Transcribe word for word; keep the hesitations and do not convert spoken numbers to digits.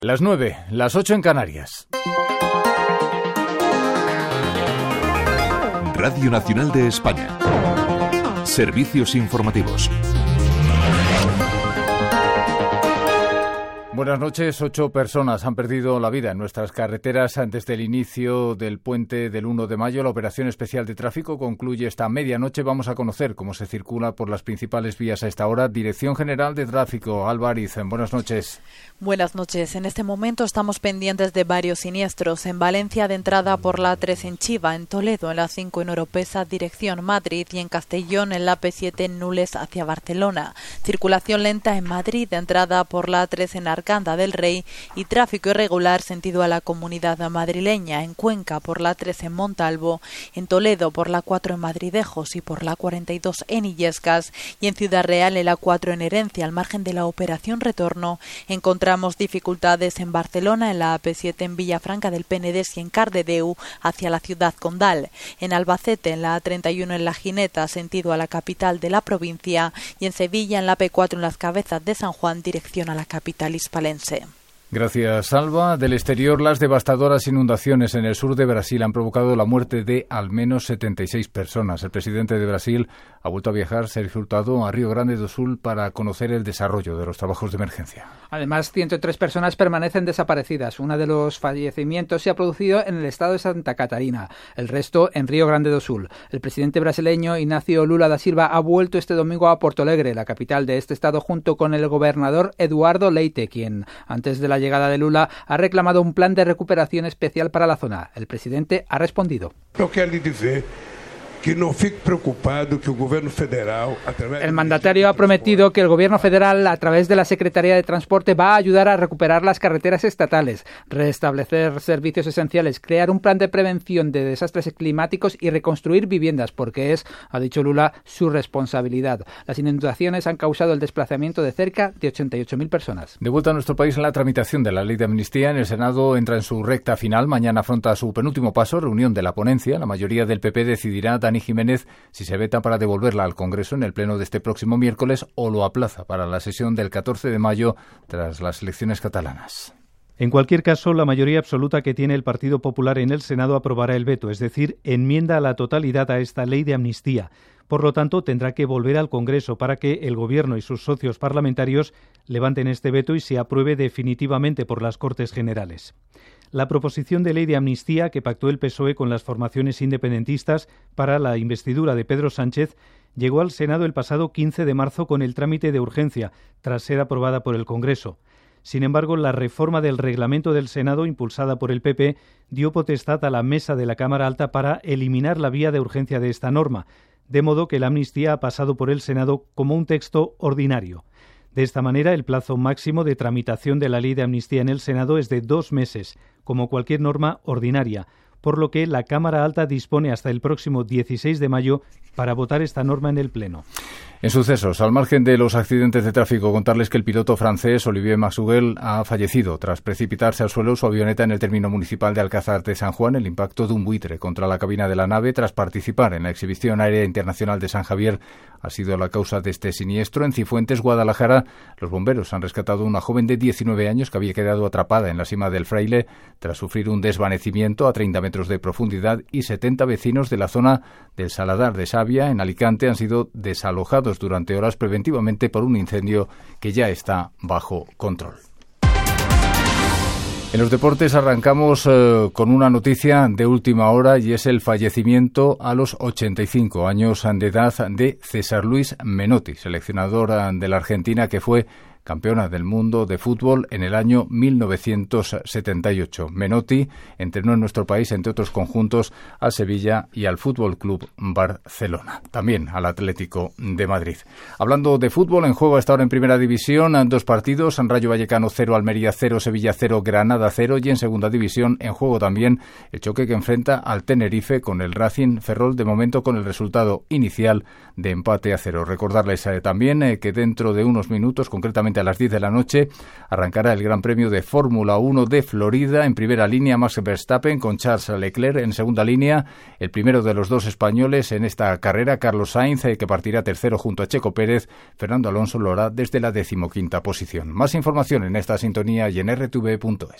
Las nueve, las ocho en Canarias. Radio Nacional de España. Servicios informativos. Buenas noches. Ocho personas han perdido la vida en nuestras carreteras desde el inicio del puente del uno de mayo. La operación especial de tráfico concluye esta medianoche. Vamos a conocer cómo se circula por las principales vías a esta hora. Dirección General de Tráfico, Alba Ariz. Buenas noches. Buenas noches. En este momento estamos pendientes de varios siniestros. En Valencia, de entrada por la A tres en Chiva, en Toledo, en la cinco en Oropesa, dirección Madrid, y en Castellón, en la P siete en Nules hacia Barcelona. Circulación lenta en Madrid, de entrada por la A tres en Arcanda del Rey, y tráfico irregular sentido a la Comunidad madrileña, en Cuenca por la A tres en Montalvo, en Toledo por la cuatro en Madridejos y por la cuarenta y dos en Illescas, y en Ciudad Real en la cuatro en Herencia. Al margen de la operación retorno, encontramos dificultades en Barcelona, en la A P siete en Villafranca del Penedès y en Cardedeu hacia la ciudad condal, en Albacete en la A treinta y uno en La Gineta sentido a la capital de la provincia, y en Sevilla en la P cuatro en Las Cabezas de San Juan dirección a la capital hispalense. Gracias, Alba. Del exterior, las devastadoras inundaciones en el sur de Brasil han provocado la muerte de al menos setenta y seis personas. El presidente de Brasil ha vuelto a viajar, Sergio Hurtado, a Río Grande do Sul para conocer el desarrollo de los trabajos de emergencia. Además, ciento tres personas permanecen desaparecidas. Uno de los fallecimientos se ha producido en el estado de Santa Catarina, el resto en Río Grande do Sul. El presidente brasileño Inácio Lula da Silva ha vuelto este domingo a Porto Alegre, la capital de este estado, junto con el gobernador Eduardo Leite, quien, antes de la llegada de Lula, ha reclamado un plan de recuperación especial para la zona. El presidente ha respondido. Eu quero lhe dizer que no fique preocupado que el gobierno federal a través El mandatario ha prometido que el gobierno federal, a través de la Secretaría de Transporte, va a ayudar a recuperar las carreteras estatales, restablecer servicios esenciales, crear un plan de prevención de desastres climáticos y reconstruir viviendas, porque es, ha dicho Lula, su responsabilidad. Las inundaciones han causado el desplazamiento de cerca de ochenta y ocho mil personas. De vuelta a nuestro país en la tramitación de la ley de amnistía, en el Senado entra en su recta final. Mañana afronta su penúltimo paso, reunión de la ponencia. La mayoría del P P decidirá Dani Jiménez si se veta para devolverla al Congreso en el pleno de este próximo miércoles o lo aplaza para la sesión del catorce de mayo tras las elecciones catalanas. En cualquier caso, la mayoría absoluta que tiene el Partido Popular en el Senado aprobará el veto, es decir, enmienda a la totalidad a esta ley de amnistía. Por lo tanto, tendrá que volver al Congreso para que el Gobierno y sus socios parlamentarios levanten este veto y se apruebe definitivamente por las Cortes Generales. La proposición de ley de amnistía que pactó el P S O E con las formaciones independentistas para la investidura de Pedro Sánchez llegó al Senado el pasado quince de marzo con el trámite de urgencia, tras ser aprobada por el Congreso. Sin embargo, la reforma del reglamento del Senado, impulsada por el P P, dio potestad a la mesa de la Cámara Alta para eliminar la vía de urgencia de esta norma, de modo que la amnistía ha pasado por el Senado como un texto ordinario. De esta manera, el plazo máximo de tramitación de la ley de amnistía en el Senado es de dos meses, como cualquier norma ordinaria, por lo que la Cámara Alta dispone hasta el próximo dieciséis de mayo para votar esta norma en el Pleno. En sucesos, al margen de los accidentes de tráfico, contarles que el piloto francés Olivier Maxuguel ha fallecido tras precipitarse al suelo su avioneta en el término municipal de Alcázar de San Juan. El impacto de un buitre contra la cabina de la nave tras participar en la exhibición aérea internacional de San Javier ha sido la causa de este siniestro. En Cifuentes, Guadalajara, los bomberos han rescatado a una joven de diecinueve años que había quedado atrapada en la cima del Fraile tras sufrir un desvanecimiento a treinta metros de profundidad, y setenta vecinos de la zona del Saladar de Sabia, en Alicante, han sido desalojados durante horas preventivamente por un incendio que ya está bajo control. En los deportes arrancamos eh, con una noticia de última hora, y es el fallecimiento a los ochenta y cinco años de edad de César Luis Menotti, seleccionador de la Argentina que fue campeona del mundo de fútbol en el año mil novecientos setenta y ocho. Menotti entrenó en nuestro país, entre otros conjuntos, al Sevilla y al Fútbol Club Barcelona, también al Atlético de Madrid. Hablando de fútbol, en juego hasta ahora en Primera División, dos partidos: Rayo Vallecano cero, Almería cero, Sevilla cero, Granada cero, y en Segunda División en juego también el choque que enfrenta al Tenerife con el Racing Ferrol, de momento con el resultado inicial de empate a cero. Recordarles eh, también eh, que dentro de unos minutos, concretamente Exactamente a las diez de la noche arrancará el Gran Premio de Fórmula uno de Florida. En primera línea Max Verstappen con Charles Leclerc. En segunda línea el primero de los dos españoles en esta carrera, Carlos Sainz, que partirá tercero junto a Checo Pérez. Fernando Alonso lo hará desde la decimoquinta posición. Más información en esta sintonía y en r t v punto es.